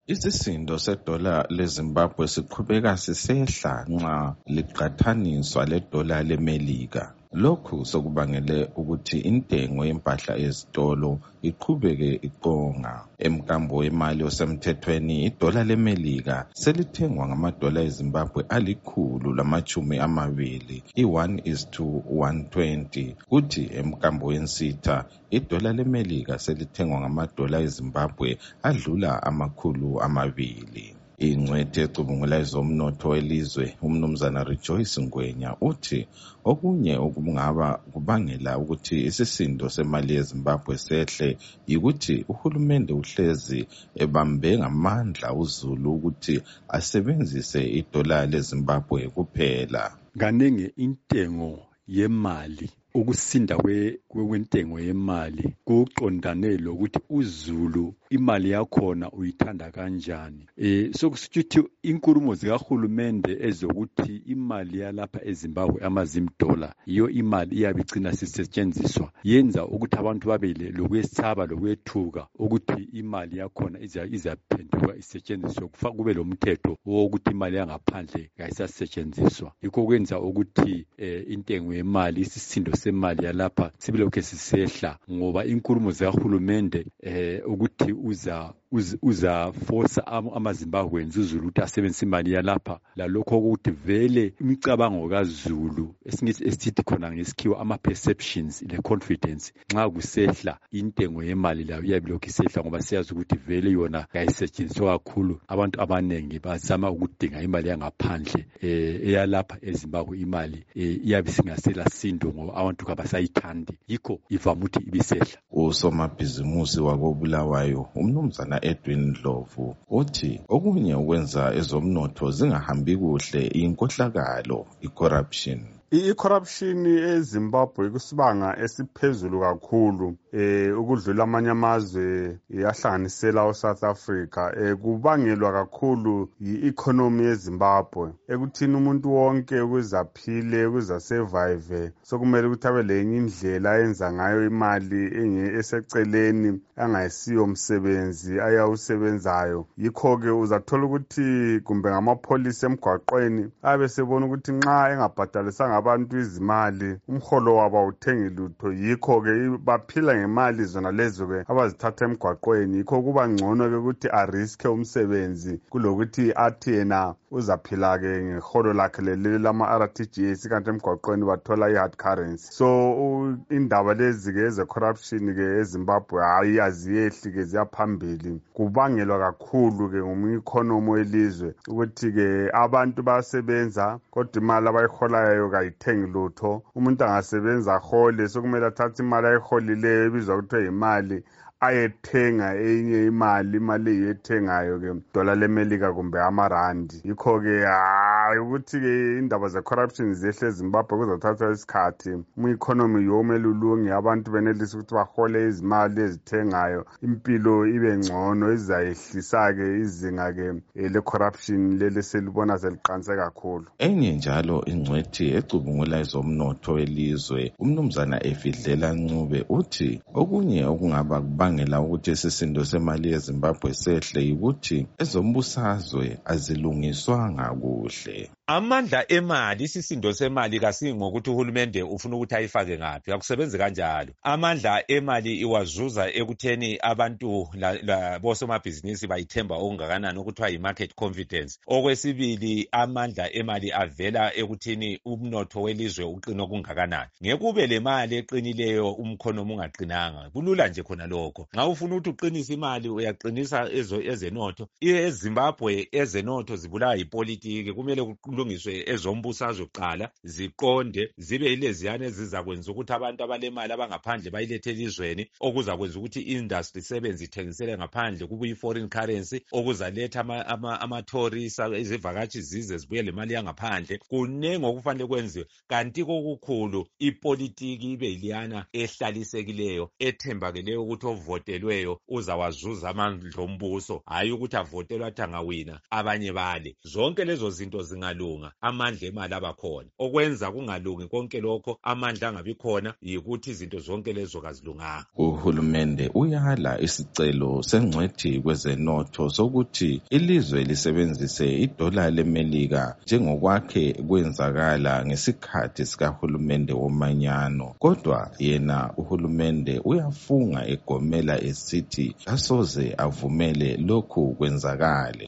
Isisindo sedola leZimbabwe siqhubeka sisehla nxa liqathaniswa ledola leMelika. Lokhu sokubangele ukuthi intengo yempahla ezitolo iqhubeke iqonga. Emkambo wemali osemthethweni, idola leMelika selithengwa ngamadola eZimbabwe $120, i-1:120, kuthi emkambo wensitha idola leMelika selithengwa ngamadola eZimbabwe adlula $200. Ingcwethi ecubungula ezomnotho welizwe uMnumzana Rejoice Ngwenya uthi okunye okungaba kubangela ukuthi isisindo semali yeZimbabwe sehle yikuthi uhulumende uhlezi ebambe ngamandla uZulu ukuthi asebenzise idola leZimbabwe kuphela. Kaningi intengo yemali, ukusinda kwentengo yemali kuqondane lokuthi uZulu imali yakhona uyithanda kanjani. Sokusho ukuthi inkulumo zikahulumende ezokuthi imali yalapha eZimbabwe $1 iyo imali iyabigcina sisetshenziswa, yenza ukuthi abantu babe lokwesaba lokwethuka ukuthi imali yakhona izaphenduka isetshenziswe, kube lomthetho wokuthi imali yangaphandle kayisasetshenziswa. Yikho kwenza ukuthi intengo yemali, isisindo semali yalapha sibilokhu sisehla, ngoba inkulumo zikahulumende ukuthi uzaforsa amaZimbabweans uZulu ukuthi asebenzise imali yalapha, lalokho ukuthi vele imicabango kaZulu esithi khona ngesikhiwa ama-perceptions le-confidence, nxa kusehla intengo yemali layo iyabilokhu isehla, ngoba siyazi ukuthi vele yona kayisetshenziswa kakhulu. Abantu abaningi bazama ukudinga imali yangaphandle, eyalapha eZimbabwe imali iyabe singasela sindo ngoba abantu kabasayithandi, yikho ivama ukuthi ibisehla. Usomabhizimusi wakobulawayo uMnumzana Edwin Ndlovu uthi okunye ukwenza ezomnotho zingahambi kuhle inkohlakalo, i-corruption. I-corruption eZimbabwe kusibanga esiphezulu kakhulu ukudlula amanye amazwe ahlanganisela uSouth Africa. Kubangelwa kakhulu yi-economy yeZimbabwe, ekuthini umuntu wonke ukuze aphile, ukuze asurvive, sokumele ukuthi abe lenye indlela ayenza ngayo imali eseceleni angayisiyo umsebenzi ayawusebenzayo. Yikho-ke uzathola ukuthi kumbe ngamapholisa emgwaqweni abe sebona ukuthi nxa engabhadalisanga abantu izimali umholo wabo awuthengi lutho. Yikho-ke baphila ngemali zona lezo-ke abazithatha emgwaqweni. Yikho kuba ngcono-ke ukuthi ariske umsebenzi kulokuthi athi yena uzaphila-ke ngeholo lakhe leli lama-RTGS, kanti emgwaqweni bathola i-hard currency. So indaba lezi-ke eze-corruption-ke eZimbabwe hayi aziyehli-ke, ziyaphambili. Kubangelwa kakhulu-ke ngumikhonomo welizwe ukuthi-ke abantu bayasebenza kodwa imali abayiholayo kayithengi lutho. Umuntu angasebenza ahole, sokumele athathe imali ayiholileyo ebizwa kuthiwa yimali ayethenga enye imali eyethengayo-ke dola leMelika kumbe amarandi. Yikho-ke ukuthi-ke indaba ze-corruption zehle eZimbabwe kuzothatha isikhathi. Economy yomele ulunge, abantu benelise ukuthi bahole izimali ezithengayo, impilo ibe ngcono, izayehlisa-ke izinga-ke le-corruption leli selibona seliqanse kakhulu. Enye njalo ingcwethi ecubungula ezomnotho welizwe uMnumzana Efidlela Ncube uthi okunye okungaba kubangela ukuthi isisindo semali yeZimbabwe sehle yikuthi ezombusazwe azilungiswanga kuhle. Amandla emali, isisindo semali kasingokuthi uhulumende ufuna ukuthi ayifake ngaphi, akusebenzi kanjalo. Amandla emali iwazuza ekutheni abantu bosomabhizinisi bayithemba okungakanani, okuthiwa yi-market confidence. Okwesibili, amandla emali avela ekuthini umnotho welizwe uqina okungakanani. Ngeke ube le mali eqinileyo umkhonomo ungaqinanga, kulula nje khona lokho. Nxa ufuna ukuthi uqinise imali uyaqinisa ezenotho. EZimbabwe ezenotho zibulawa yipolitiki, kumele kulungiswe ezombusazwe kuqala, ziqonde, zibe yileziyana ezizakwenza ukuthi abantu abalemali abangaphandle bayilethe elizweni, okuzakwenza ukuthi i-industry sebenzi ithengisele ngaphandle kubuye i-foreign currency, okuzaletha ama-tourists, izivakatshi zize zibuye le mali yangaphandle. Kunengi okufanele kwenziwe, kanti kokukhulu ipolitiki ibe yiliyana ehlalisekileyo, ethembakeleyo ukuthi avotelweyo uzawazuza amandla ombuso, hayi ukuthi avotelwe athi angawina abanye bale. Zonke lezo zinto zingalunga, amandla emali abakhona. Okwenza kungalungi konke lokho, amandla angabi khona, yikuthi izinto zonke lezo kazilunganga. Uhulumende uyala isicelo sengcwethi kwezenotho sokuthi ilizwe lisebenzise idola leMelika njengokwakhe kwenzakala ngesikhathi sikahulumende womanyano. Kodwa yena uhulumende uyafunga egomela esithi asoze avumele lokhu kwenzakale.